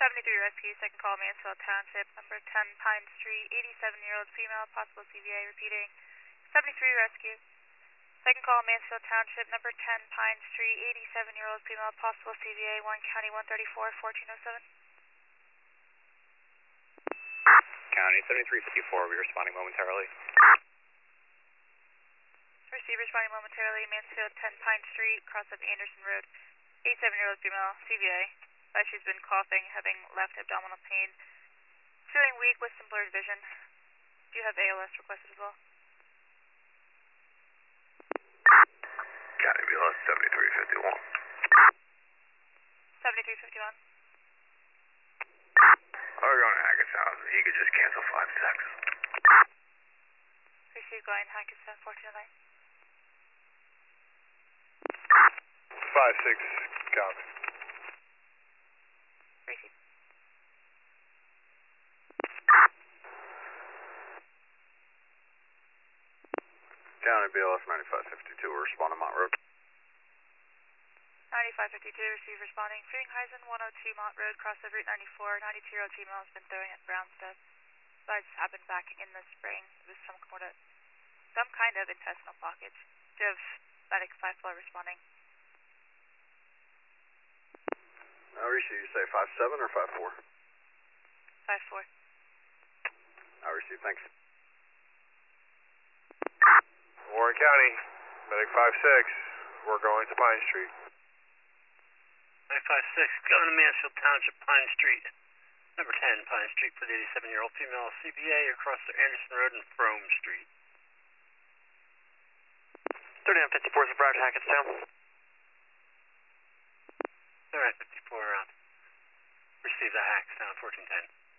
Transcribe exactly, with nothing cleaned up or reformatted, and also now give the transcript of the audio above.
seventy-three rescue, second call, Mansfield Township, number ten Pine Street, eighty-seven-year-old female, possible C V A, repeating. seventy-three rescue, second call, Mansfield Township, number ten Pine Street, eighty-seven-year-old female, possible C V A, Warren County one thirty-four, fourteen oh seven. County seventy-three fifty-four, we're responding momentarily. Receive responding momentarily, Mansfield ten Pine Street, cross of Anderson Road, eighty-seven-year-old female, C V A. Uh, she's been coughing, having left abdominal pain, feeling weak with some blurred vision. Do you have A L S requested as well? County B L S seventy-three fifty-one. seventy-three fifty-one. Oh, we're going to Hackettstown. He could just cancel five six. Receive going Hackettstown, fourteen oh nine. five six, copy. Receive. County B L S ninety-five fifty-two, we're responding Mont Road. ninety-five fifty-two, receive responding. Freeheisen one oh two Mont Road, cross of Route ninety-four. ninety-two-year-old female has been throwing at brown stuff. Besides happened back in the spring with some kind of, some kind of intestinal blockage. Do you have medic five four responding? Now, receive, you say five seven or five four? five four. I receive, thanks. Warren County, medic five six, we're going to Pine Street. Medic five six, going to Mansfield Township, Pine Street. Number ten Pine Street for the eighty-seven-year-old female C B A across the Anderson Road and Frome Street. thirty-nine fifty-four is arrived at Hackettstown. thirty-nine fifty-four, uh, receive the Hackettstown, fourteen ten.